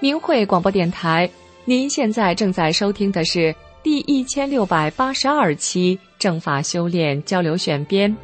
明慧广播电台，您现在正在收听的是第1682期正法修炼交流选编。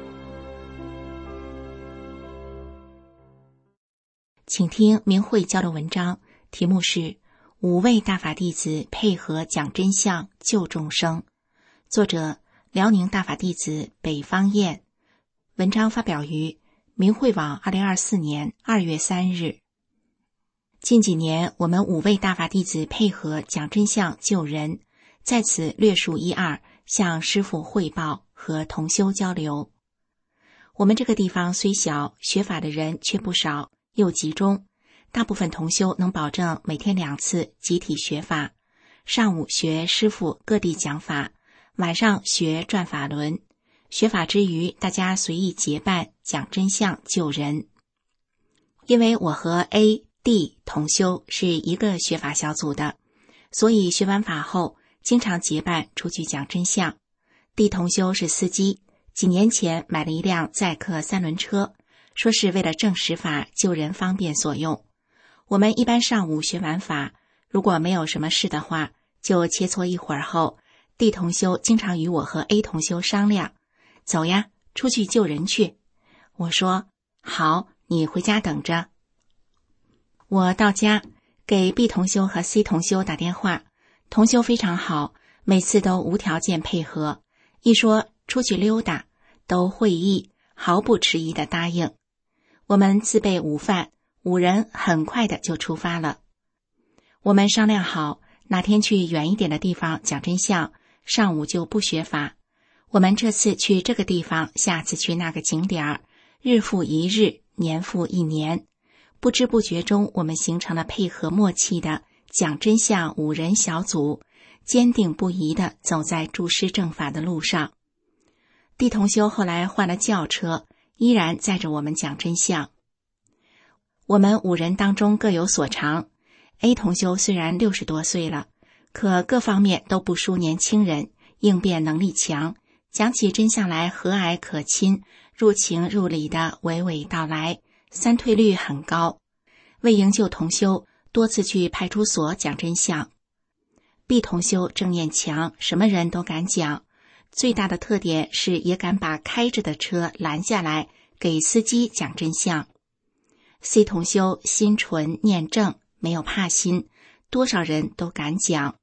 请听明慧交流文章，题目是5位大法弟子配合讲真相救众生，作者辽宁大法弟子北方燕，文章发表于明慧网2024年2月3日。近几年，我们5位大法弟子配合讲真相救人，在此略述一二，向师父汇报和同修交流。我们这个地方虽小，学法的人却不少，又集中，大部分同修能保证每天2次集体学法，上午学师父各地讲法，晚上学转法轮。学法之余，大家随意结伴讲真相救人。因为我和 A、D 同修是一个学法小组的，所以学完法后经常结伴出去讲真相。D 同修是司机，几年前买了一辆载客3轮车，说是为了正实法救人方便所用。我们一般上午学完法，如果没有什么事的话，就切磋一会儿后， D 同修经常与我和 A 同修商量，走呀，出去救人去。我说好，你回家等着。我到家给 B 同修和 C 同修打电话，同修非常好，每次都无条件配合，一说出去溜达都会意，毫不迟疑地答应。我们自备午饭，5人很快的就出发了。我们商量好哪天去远一点的地方讲真相，上午就不学法。我们这次去这个地方，下次去那个景点，日复一日，年复一年，不知不觉中，我们形成了配合默契的讲真相5人小组，坚定不移地走在助师正法的路上。D 同修后来换了轿车，依然载着我们讲真相。我们5人当中各有所长， A 同修虽然60多岁了，可各方面都不输年轻人，应变能力强，讲起真相来和蔼可亲，入情入理的娓娓道来，三退率很高。为营救同修，多次去派出所讲真相。 B 同修正念强，什么人都敢讲，最大的特点是也敢把开着的车拦下来给司机讲真相。 C 同修心纯念正，没有怕心，多少人都敢讲。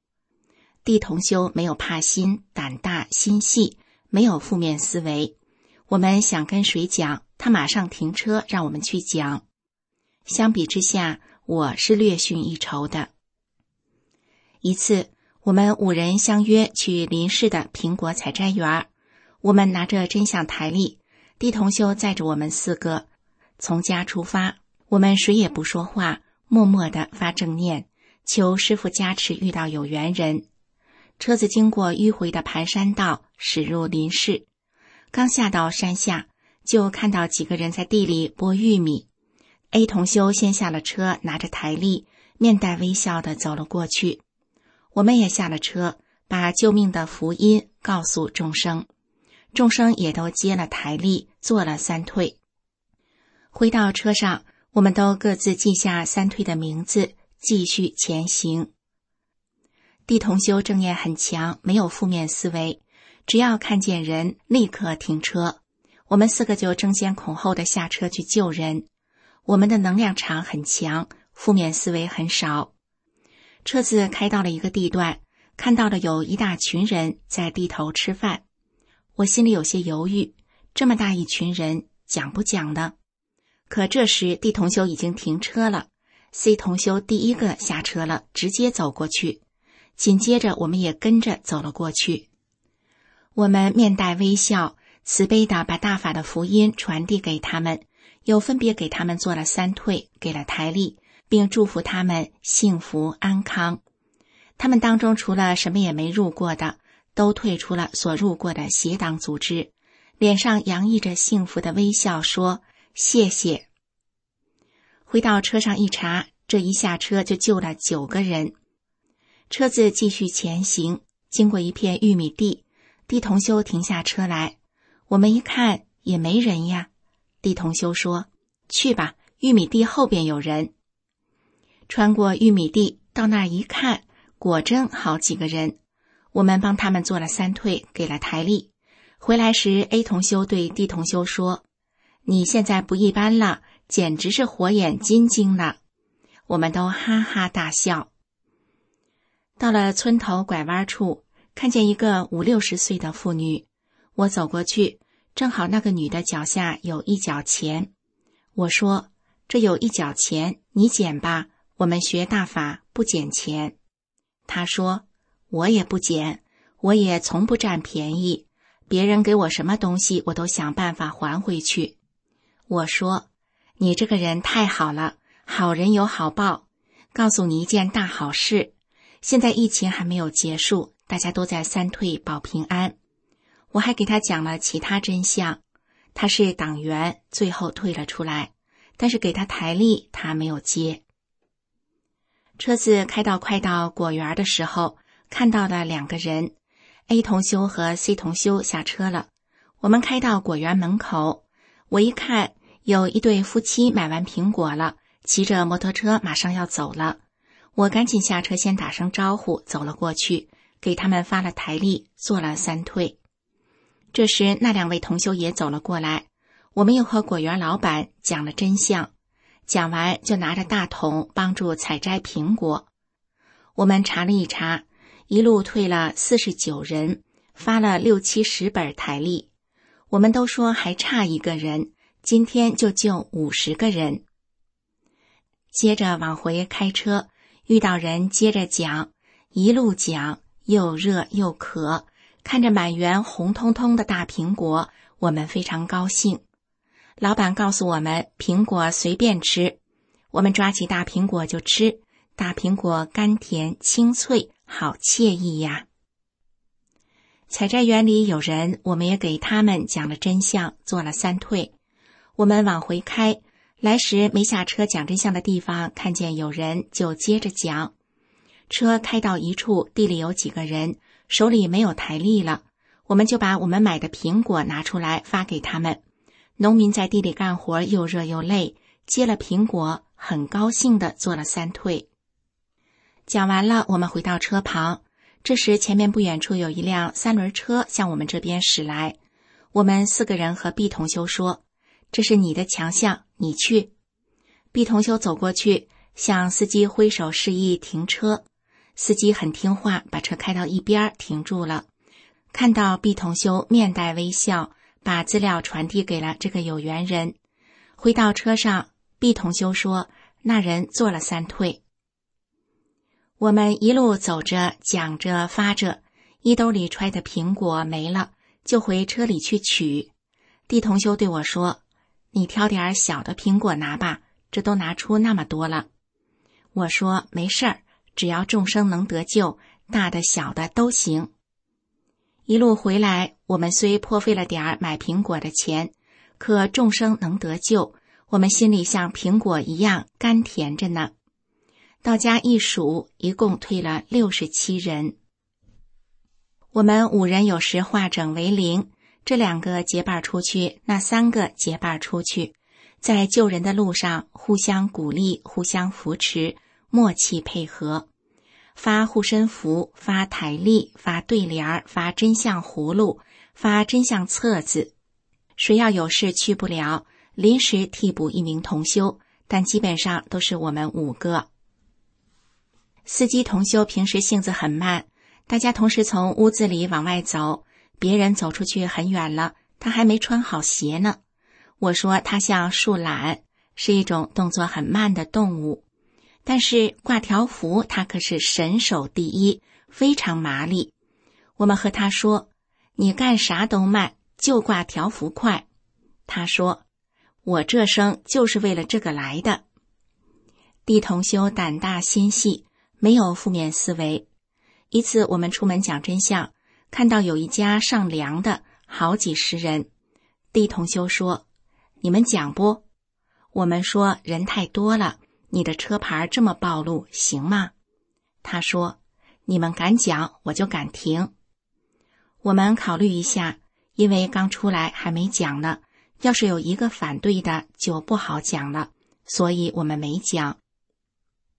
D 同修没有怕心，胆大心细，没有负面思维，我们想跟谁讲，他马上停车让我们去讲。相比之下，我是略逊一筹的。一次，我们5人相约去邻市的苹果采摘园，我们拿着真相台历，D 同修载着我们4个从家出发，我们谁也不说话，默默地发正念，求师父加持遇到有缘人。车子经过迂回的盘山道，驶入林市。刚下到山下，就看到几个人在地里剥玉米。A 同修先下了车，拿着台历，面带微笑地走了过去。我们也下了车，把救命的福音告诉众生，众生也都接了台历，做了3退。回到车上，我们都各自记下3退的名字，继续前行。D 同修正念很强，没有负面思维，只要看见人立刻停车。我们4个就争先恐后的下车去救人。我们的能量场很强，负面思维很少。车子开到了一个地段，看到了有一大群人在地头吃饭。我心里有些犹豫，这么大一群人，讲不讲呢？可这时 D 同修已经停车了， C 同修第一个下车了，直接走过去。紧接着我们也跟着走了过去。我们面带微笑，慈悲地把大法的福音传递给他们，又分别给他们做了3退，给了台历，并祝福他们幸福安康。他们当中除了什么也没入过的，都退出了所入过的邪党组织，脸上洋溢着幸福的微笑，说谢谢。回到车上一查，这一下车就救了9个人。车子继续前行，经过一片玉米地，D 同修停下车来，我们一看也没人呀。D 同修说，去吧，玉米地后边有人。 穿过玉米地到那儿一看，果真好几个人。我们帮他们做了3退，给了台历。回来时 A 同修对 D 同修说，你现在不一般了，简直是火眼金睛呢。我们都哈哈大笑。到了村头拐弯处，看见一个50-60岁的妇女，我走过去，正好那个女的脚下有1角钱。我说，这有1角钱，你捡吧，我们学大法不捡钱。她说，我也不捡，我也从不占便宜，别人给我什么东西我都想办法还回去。我说，你这个人太好了，好人有好报，告诉你一件大好事，现在疫情还没有结束，大家都在3退保平安。我还给他讲了其他真相，他是党员，最后退了出来，但是给他台历他没有接。车子开到快到果园的时候，看到了2个人， A 同修和 C 同修下车了。我们开到果园门口，我一看有一对夫妻买完苹果了，骑着摩托车马上要走了。我赶紧下车先打声招呼，走了过去，给他们发了台历，做了3退。这时那2位同修也走了过来，我们又和果园老板讲了真相，讲完就拿着大桶帮助采摘苹果。我们查了一查，一路退了49人，发了60-70本台历。我们都说还差1个人，今天就救50个人。接着往回开车，遇到人接着讲，一路讲，又热又渴，看着满园红彤彤的大苹果，我们非常高兴。老板告诉我们，苹果随便吃，我们抓起大苹果就吃，大苹果甘甜清脆，好惬意呀。采摘园里有人，我们也给他们讲了真相，做了3退。我们往回开，来时没下车讲真相的地方，看见有人就接着讲。车开到一处，地里有几个人，手里没有台历了，我们就把我们买的苹果拿出来发给他们。农民在地里干活又热又累，接了苹果，很高兴地做了3退。讲完了，我们回到车旁，这时前面不远处有一辆3轮车向我们这边驶来。我们4个人和 B 同修说，这是你的强项，你去。 B 同修走过去，向司机挥手示意停车。司机很听话，把车开到一边停住了。看到 B 同修面带微笑，把资料传递给了这个有缘人。回到车上， B 同修说，那人做了3退。我们一路走着讲着发着，衣兜里揣的苹果没了，就回车里去取。 D 同修对我说，你挑点小的苹果拿吧，这都拿出那么多了。我说没事儿，只要众生能得救，大的小的都行。一路回来，我们虽破费了点买苹果的钱，可众生能得救，我们心里像苹果一样甘甜着呢。到家一数，一共退了67人。我们5人有时化整为零，这2个结伴出去，那3个结伴出去，在救人的路上互相鼓励，互相扶持，默契配合，发护身符，发台历，发对联，发真相葫芦，发真相册子。谁要有事去不了，临时替补1名同修，但基本上都是我们5个。司机同修平时性子很慢，大家同时从屋子里往外走，别人走出去很远了，他还没穿好鞋呢。我说他像树懒，是一种动作很慢的动物，但是挂条幅他可是神手第一，非常麻利。我们和他说，你干啥都慢，就挂条幅快。他说，我这生就是为了这个来的。D 同修胆大心细，没有负面思维。一次我们出门讲真相，看到有一家上梁的，好几十人。D 同修说，你们讲不？我们说人太多了，你的车牌这么暴露，行吗？他说，你们敢讲，我就敢停。我们考虑一下，因为刚出来还没讲呢，要是有一个反对的就不好讲了，所以我们没讲。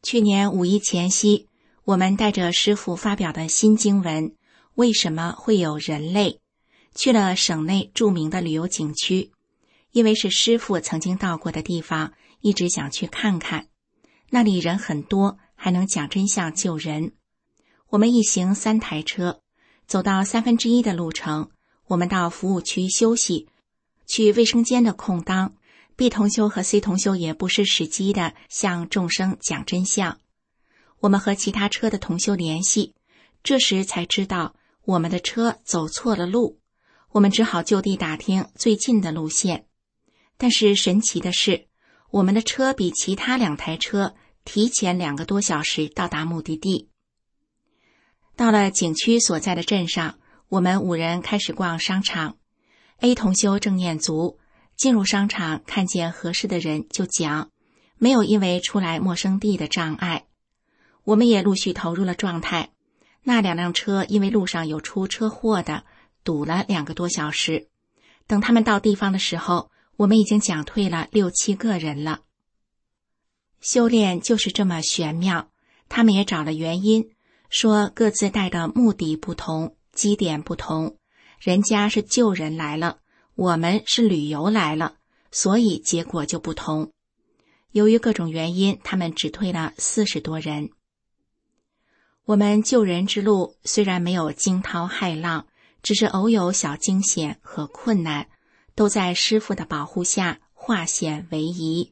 去年5一前夕，我们带着师父发表的新经文，为什么会有人类，去了省内著名的旅游景区，因为是师父曾经到过的地方，一直想去看看。那里人很多，还能讲真相救人。我们一行3台车，走到1/3的路程，我们到服务区休息，去卫生间的空当，B 同修和 C 同修也不失时机地向众生讲真相。我们和其他车的同修联系，这时才知道我们的车走错了路，我们只好就地打听最近的路线。但是神奇的是，我们的车比其他2台车提前2个多小时到达目的地。到了景区所在的镇上，我们5人开始逛商场。A 同修正念足，进入商场看见合适的人就讲，没有因为出来陌生地的障碍。我们也陆续投入了状态。那2辆车因为路上有出车祸的，堵了2个多小时。等他们到地方的时候，我们已经讲退了6、7个人了。修炼就是这么玄妙，他们也找了原因，说各自带的目的不同，基点不同，人家是救人来了，我们是旅游来了，所以结果就不同。由于各种原因，他们只退了40多人。我们救人之路虽然没有惊涛骇浪，只是偶有小惊险和困难，都在师父的保护下化险为夷。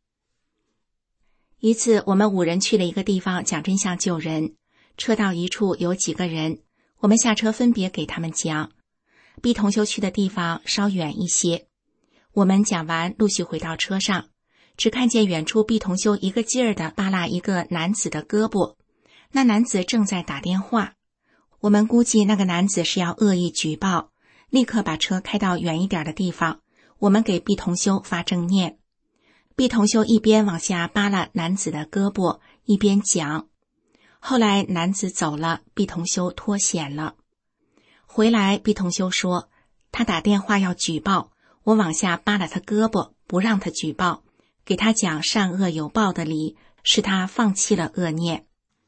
一次我们5人去了一个地方讲真相救人，车到一处有几个人，我们下车分别给他们讲。B 同修去的地方稍远一些，我们讲完陆续回到车上，只看见远处 B 同修一个劲儿地扒拉一个男子的胳膊，那男子正在打电话。我们估计那个男子是要恶意举报，立刻把车开到远一点的地方，我们给 B 同修发正念。B 同修一边往下扒拉男子的胳膊，一边讲。后来男子走了， B 同修脱险了。回来 B 同修说，他打电话要举报，我往下扒拉他胳膊，不让他举报，给他讲善恶有报的理，使他放弃了恶念。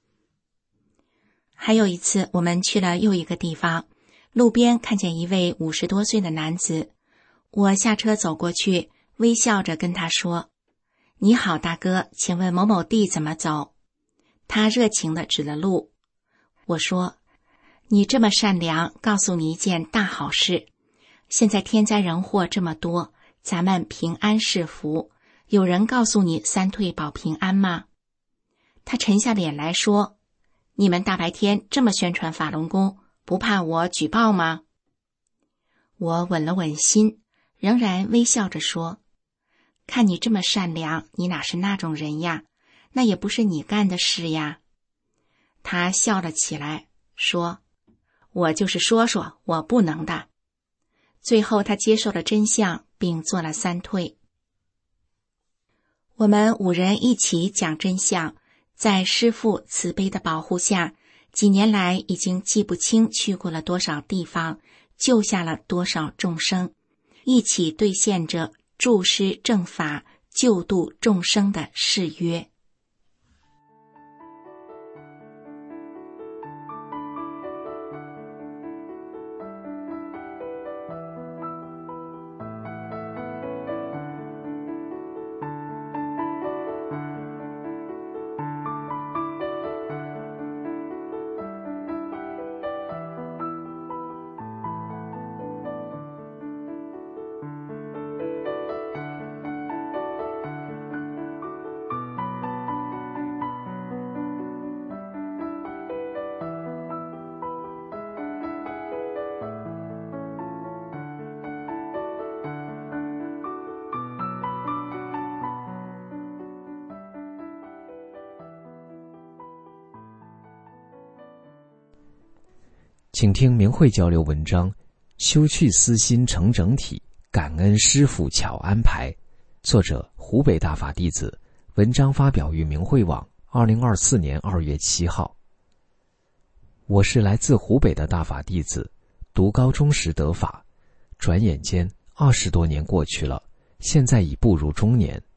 还有一次我们去了又一个地方，路边看见一位50多岁的男子，我下车走过去，微笑着跟他说，你好大哥，请问某某地怎么走？他热情地指了路。我说，你这么善良，告诉你一件大好事，现在天灾人祸这么多，咱们平安是福，有人告诉你3退保平安吗？他沉下脸来说，你们大白天这么宣传法轮功，不怕我举报吗？我稳了稳心，仍然微笑着说，看你这么善良，你哪是那种人呀，那也不是你干的事呀。他笑了起来，说，我就是说说，我不能的。最后他接受了真相，并做了3退。我们5人一起讲真相，在师父慈悲的保护下，几年来已经记不清去过了多少地方，救下了多少众生，一起兑现着助师正法、救度众生的誓约。 请听明慧交流文章，修去私心成整体，感恩师父巧安排。作者湖北大法弟子，文章发表于明慧网2024年2月7号。我是来自湖北的大法弟子，读高中时得法，转眼间20多年过去了，现在已步入中年。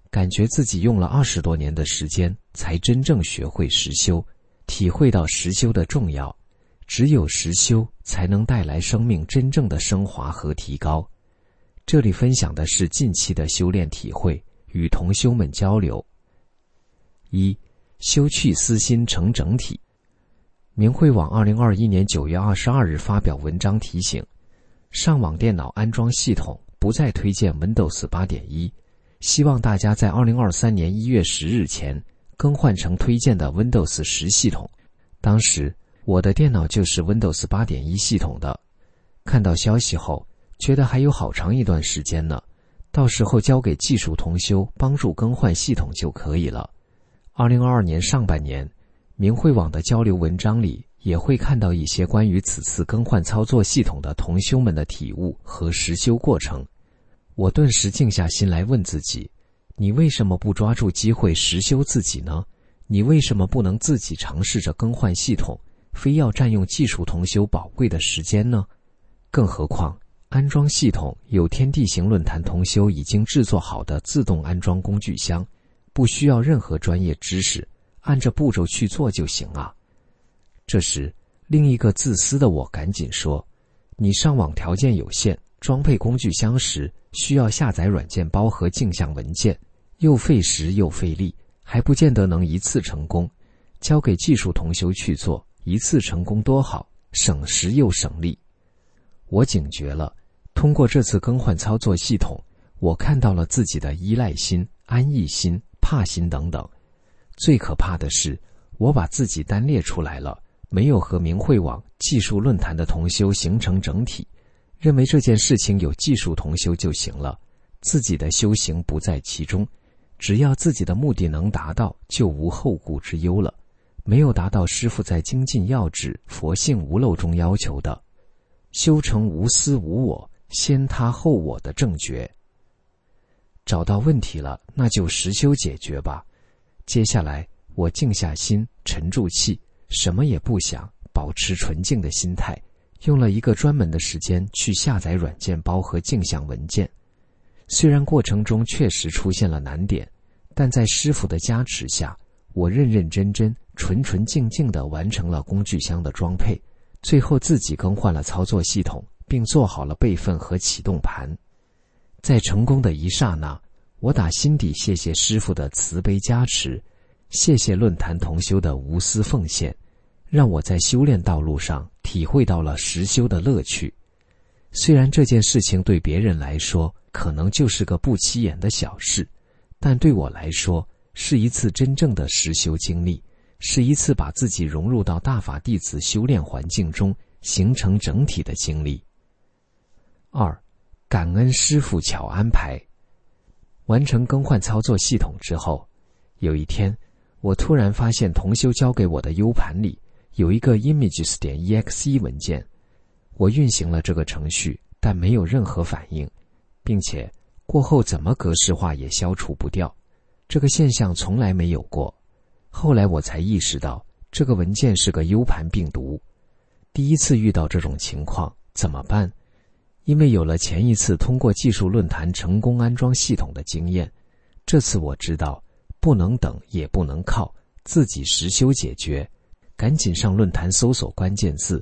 感觉自己用了20多年的时间才真正学会实修，体会到实修的重要。只有实修才能带来生命真正的升华和提高。这里分享的是近期的修炼体会，与同修们交流。1. 修去私心成整体。明慧网2021年9月22日发表文章提醒，上网电脑安装系统不再推荐 Windows 8.1， 希望大家在2023年1月10日前更换成推荐的 Windows 10系统。当时我的电脑就是 Windows 8.1 系统的，看到消息后觉得还有好长一段时间呢，到时候交给技术同修帮助更换系统就可以了。2022年上半年，明慧网的交流文章里也会看到一些关于此次更换操作系统的同修们的体悟和实修过程。我顿时静下心来问自己，你为什么不抓住机会实修自己呢？你为什么不能自己尝试着更换系统，非要占用技术同修宝贵的时间呢？更何况安装系统有天地行论坛同修已经制作好的自动安装工具箱，不需要任何专业知识，按着步骤去做就行啊。这时另一个自私的我赶紧说，你上网条件有限，装配工具箱时需要下载软件包和镜像文件，又费时又费力，还不见得能一次成功，交给技术同修去做，一次成功多好，省时又省力。我警觉了，通过这次更换操作系统，我看到了自己的依赖心、安逸心、怕心等等。最可怕的是，我把自己单列出来了，没有和明慧网技术论坛的同修形成整体，认为这件事情有技术同修就行了，自己的修行不在其中，只要自己的目的能达到，就无后顾之忧了，没有达到师父在精进要旨、佛性无漏中要求的修成无私无我、先他后我的正觉。找到问题了，那就实修解决吧。接下来我静下心，沉住气，什么也不想，保持纯净的心态，用了一个专门的时间去下载软件包和镜像文件。虽然过程中确实出现了难点，但在师父的加持下，我认认真真、纯纯净净地完成了工具箱的装配，最后自己更换了操作系统，并做好了备份和启动盘。在成功的一刹那，我打心底谢谢师父的慈悲加持，谢谢论坛同修的无私奉献，让我在修炼道路上体会到了实修的乐趣。虽然这件事情对别人来说可能就是个不起眼的小事，但对我来说是一次真正的实修经历，是一次把自己融入到大法弟子修炼环境中形成整体的经历。2. 感恩师父巧安排。完成更换操作系统之后，有一天我突然发现同修交给我的 U 盘里有一个 images.exe 文件，我运行了这个程序，但没有任何反应，并且过后怎么格式化也消除不掉，这个现象从来没有过。后来我才意识到，这个文件是个 U 盘病毒。第一次遇到这种情况怎么办？因为有了前一次通过技术论坛成功安装系统的经验，这次我知道不能等也不能靠，自己实修解决，赶紧上论坛搜索关键字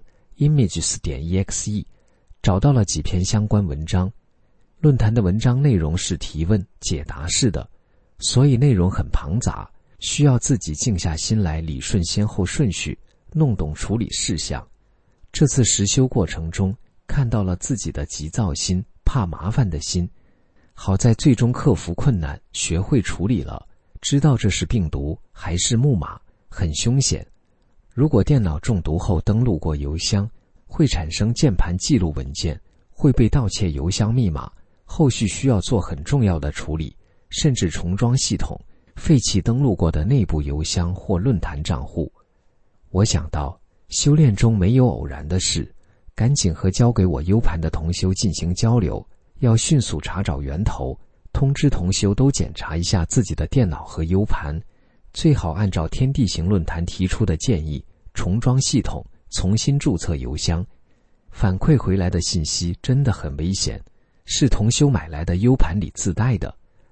images.exe， 找到了几篇相关文章。论坛的文章内容是提问解答式的，所以内容很庞杂，需要自己静下心来理顺先后顺序，弄懂处理事项。这次实修过程中看到了自己的急躁心、怕麻烦的心，好在最终克服困难，学会处理了，知道这是病毒还是木马，很凶险。如果电脑中毒后登录过邮箱，会产生键盘记录文件，会被盗窃邮箱密码，后续需要做很重要的处理，甚至重装系统，废弃登录过的内部邮箱或论坛账户。我想到修炼中没有偶然的事，赶紧和交给我 U 盘的同修进行交流，要迅速查找源头，通知同修都检查一下自己的电脑和 U 盘，最好按照天地行论坛提出的建议重装系统，重新注册邮箱。反馈回来的信息真的很危险，是同修买来的 U 盘里自带的，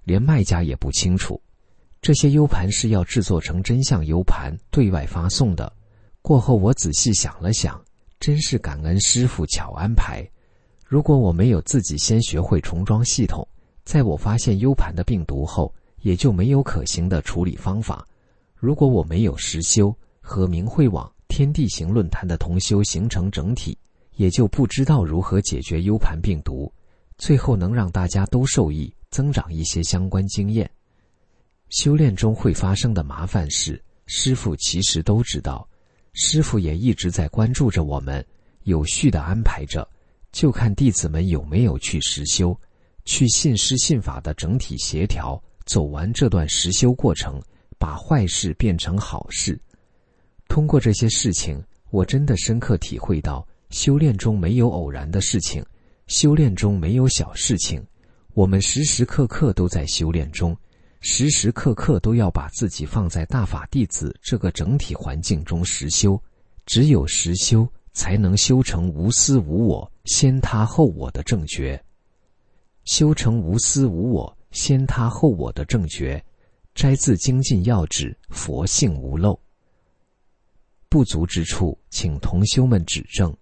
连卖家也不清楚。这些 U 盘是要制作成真相 U 盘对外发送的。过后我仔细想了想，真是感恩师父巧安排。如果我没有自己先学会重装系统，在我发现 U 盘的病毒后，也就没有可行的处理方法。如果我没有实修和明慧网天地行论坛的同修形成整体，也就不知道如何解决 U 盘病毒，最后能让大家都受益，增长一些相关经验。修炼中会发生的麻烦事，师父其实都知道，师父也一直在关注着我们，有序地安排着，就看弟子们有没有去实修，去信师信法的整体协调，走完这段实修过程，把坏事变成好事。通过这些事情，我真的深刻体会到，修炼中没有偶然的事情，修炼中没有小事情，我们时时刻刻都在修炼中，时时刻刻都要把自己放在大法弟子这个整体环境中实修，只有实修才能修成无私无我、先他后我的正觉。修成无私无我、先他后我的正觉，摘自精进要旨，佛性无漏。不足之处，请同修们指正。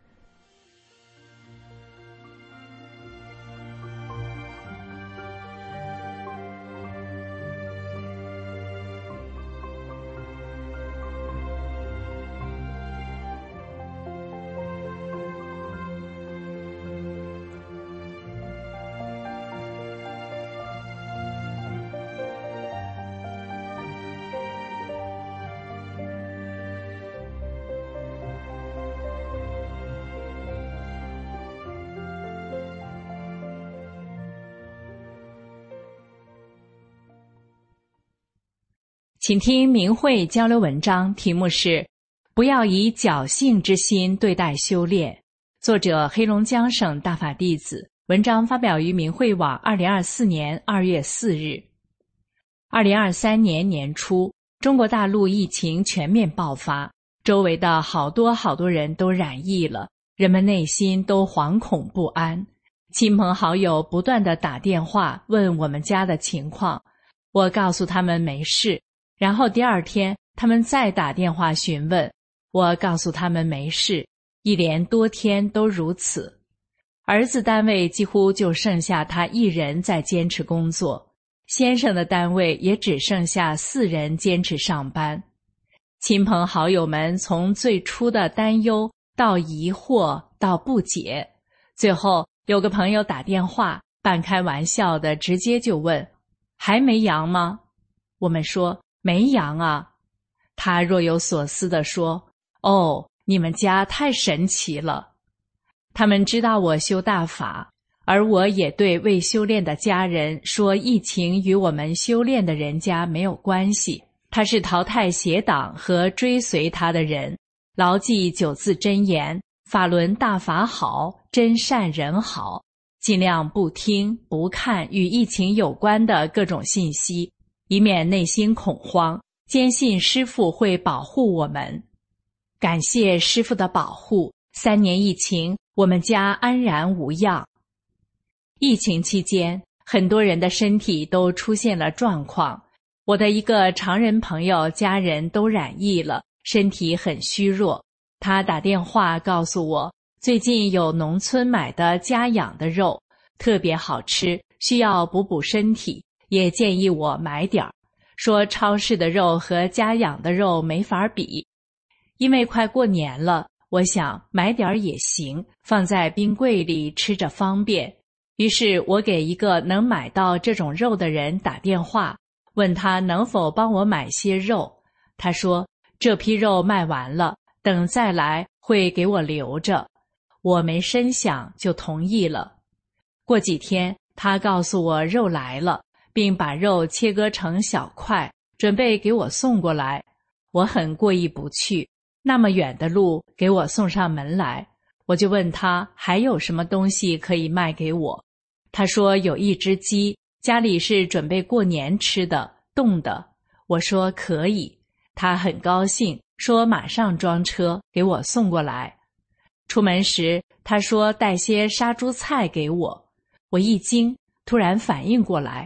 请听明慧交流文章，题目是不要以侥幸之心对待修炼，作者黑龙江省大法弟子，文章发表于明慧网2024年2月4日。2023年年初，中国大陆疫情全面爆发，周围的好多人都染疫了，人们内心都惶恐不安，亲朋好友不断地打电话问我们家的情况，我告诉他们没事，然后第二天他们再打电话询问，我告诉他们没事，一连多天都如此。儿子单位几乎就剩下他一人在坚持工作，先生的单位也只剩下4人坚持上班。亲朋好友们从最初的担忧到疑惑到不解，最后有个朋友打电话半开玩笑的直接就问，还没阳吗？我们说没阳啊。他若有所思地说，哦，你们家太神奇了。他们知道我修大法，而我也对未修炼的家人说，疫情与我们修炼的人家没有关系，他是淘汰邪党和追随他的人，牢记9字真言，法轮大法好，真善人好，尽量不听不看与疫情有关的各种信息，以免内心恐慌，坚信师父会保护我们。感谢师父的保护，3年疫情，我们家安然无恙。疫情期间，很多人的身体都出现了状况。我的一个常人朋友家人都染疫了，身体很虚弱。他打电话告诉我，最近有农村买的家养的肉，特别好吃，需要补身体，也建议我买点儿。说超市的肉和家养的肉没法比。因为快过年了，我想买点儿也行，放在冰柜里吃着方便。于是我给一个能买到这种肉的人打电话，问他能否帮我买些肉。他说这批肉卖完了，等再来会给我留着。我没深想就同意了。过几天他告诉我肉来了，并把肉切割成小块，准备给我送过来。我很过意不去，那么远的路给我送上门来。我就问他还有什么东西可以卖给我。他说有一只鸡，家里是准备过年吃的，冻的。我说可以。他很高兴，说马上装车给我送过来。出门时他说带些杀猪菜给我。我一惊，突然反应过来，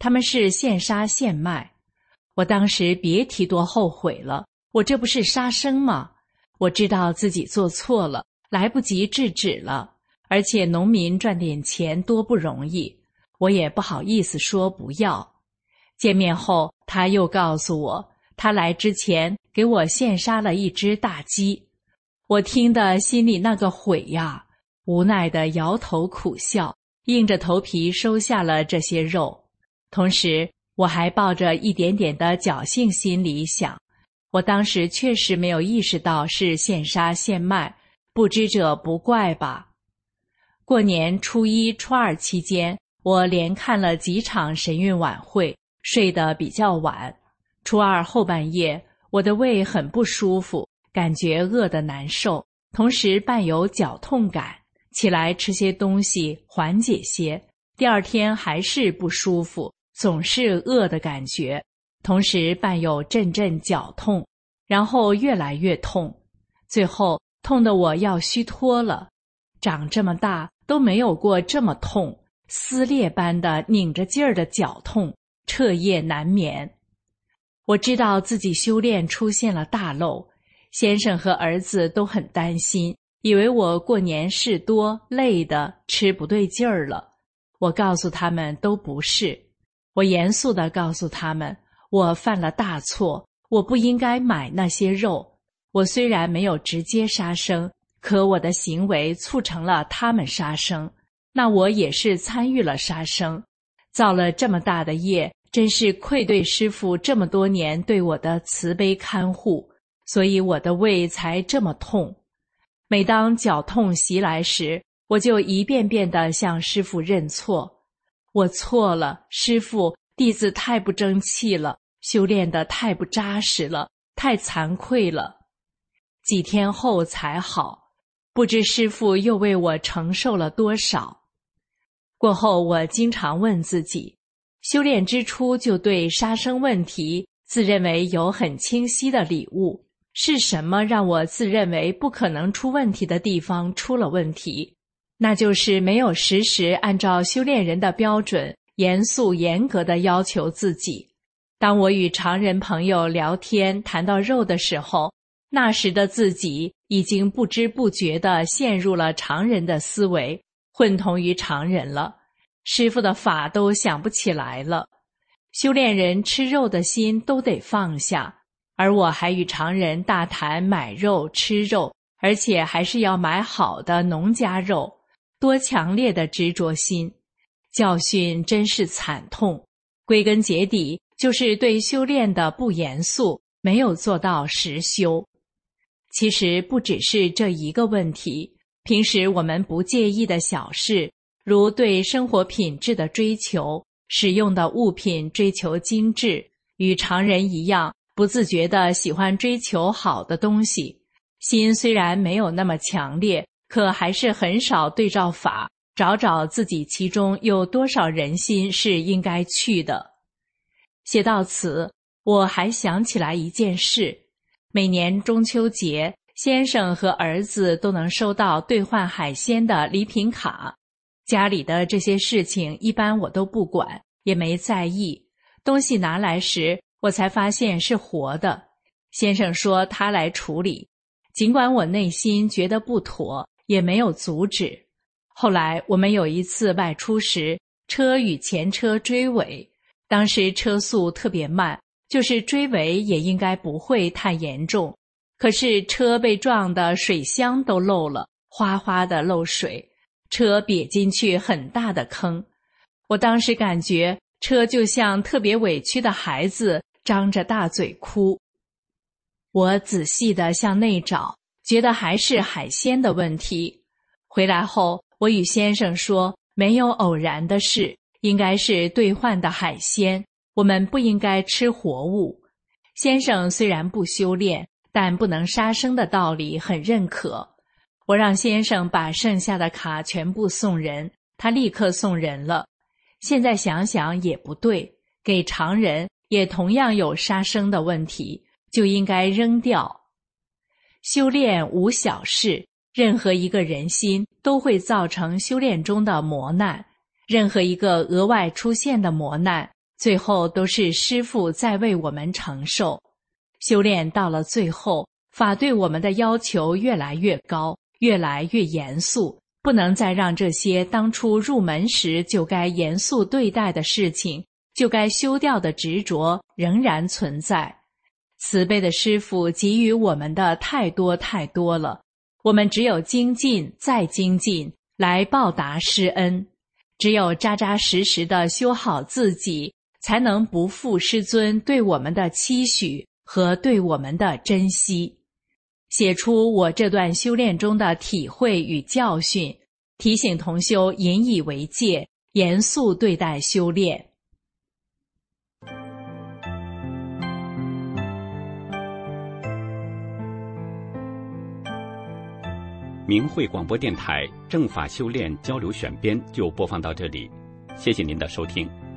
他们是现杀现卖。我当时别提多后悔了，我这不是杀生吗？我知道自己做错了，来不及制止了，而且农民赚点钱多不容易，我也不好意思说不要。见面后，他又告诉我，他来之前给我现杀了一只大鸡。我听得心里那个悔呀，无奈地摇头苦笑，硬着头皮收下了这些肉。同时我还抱着一点点的侥幸心理想，我当时确实没有意识到是现杀现卖，不知者不怪吧。过年初一、初二期间，我连看了几场神韵晚会，睡得比较晚。初二后半夜，我的胃很不舒服，感觉饿得难受，同时伴有绞痛感，起来吃些东西缓解些。第二天还是不舒服，总是饿的感觉，同时伴有阵阵绞痛，然后越来越痛，最后痛得我要虚脱了。长这么大都没有过这么痛，撕裂般的拧着劲儿的绞痛，彻夜难眠。我知道自己修炼出现了大漏，先生和儿子都很担心，以为我过年事多累的吃不对劲儿了。我告诉他们都不是，我严肃地告诉他们，我犯了大错，我不应该买那些肉。我虽然没有直接杀生，可我的行为促成了他们杀生，那我也是参与了杀生，造了这么大的业，真是愧对师父这么多年对我的慈悲看护，所以我的胃才这么痛。每当绞痛袭来时，我就一遍遍地向师父认错。我错了，师父，弟子太不争气了，修炼得太不扎实了，太惭愧了。几天后才好，不知师父又为我承受了多少。过后我经常问自己，修炼之初就对杀生问题自认为有很清晰的理悟，是什么让我自认为不可能出问题的地方出了问题？那就是没有时时按照修炼人的标准严肃严格地要求自己。当我与常人朋友聊天谈到肉的时候，那时的自己已经不知不觉地陷入了常人的思维，混同于常人了，师父的法都想不起来了。修炼人吃肉的心都得放下，而我还与常人大谈买肉吃肉，而且还是要买好的农家肉，多强烈的执着心，教训真是惨痛。归根结底就是对修炼的不严肃，没有做到实修。其实不只是这一个问题，平时我们不介意的小事，如对生活品质的追求，使用的物品追求精致，与常人一样，不自觉地喜欢追求好的东西。心虽然没有那么强烈，可还是很少对照法，找找自己其中有多少人心是应该去的。写到此，我还想起来一件事，每年中秋节，先生和儿子都能收到兑换海鲜的礼品卡。家里的这些事情一般我都不管，也没在意。东西拿来时，我才发现是活的。先生说他来处理，尽管我内心觉得不妥，也没有阻止。后来我们有一次外出时，车与前车追尾，当时车速特别慢，就是追尾也应该不会太严重。可是车被撞得水箱都漏了，哗哗的漏水，车瘪进去很大的坑。我当时感觉车就像特别委屈的孩子张着大嘴哭。我仔细地向内找，觉得还是海鲜的问题。回来后，我与先生说，没有偶然的事，应该是兑换的海鲜，我们不应该吃活物。先生虽然不修炼，但不能杀生的道理很认可。我让先生把剩下的卡全部送人，他立刻送人了。现在想想也不对，给常人也同样有杀生的问题，就应该扔掉。修炼无小事，任何一个人心都会造成修炼中的磨难，任何一个额外出现的磨难最后都是师父在为我们承受。修炼到了最后，法对我们的要求越来越高，越来越严肃，不能再让这些当初入门时就该严肃对待的事情，就该修掉的执着仍然存在。慈悲的师父给予我们的太多太多了，我们只有精进再精进来报答师恩，只有扎扎实实地修好自己，才能不负师尊对我们的期许和对我们的珍惜。写出我这段修炼中的体会与教训，提醒同修引以为戒，严肃对待修炼。 明慧广播电台正法修炼交流选编就播放到这里，谢谢您的收听。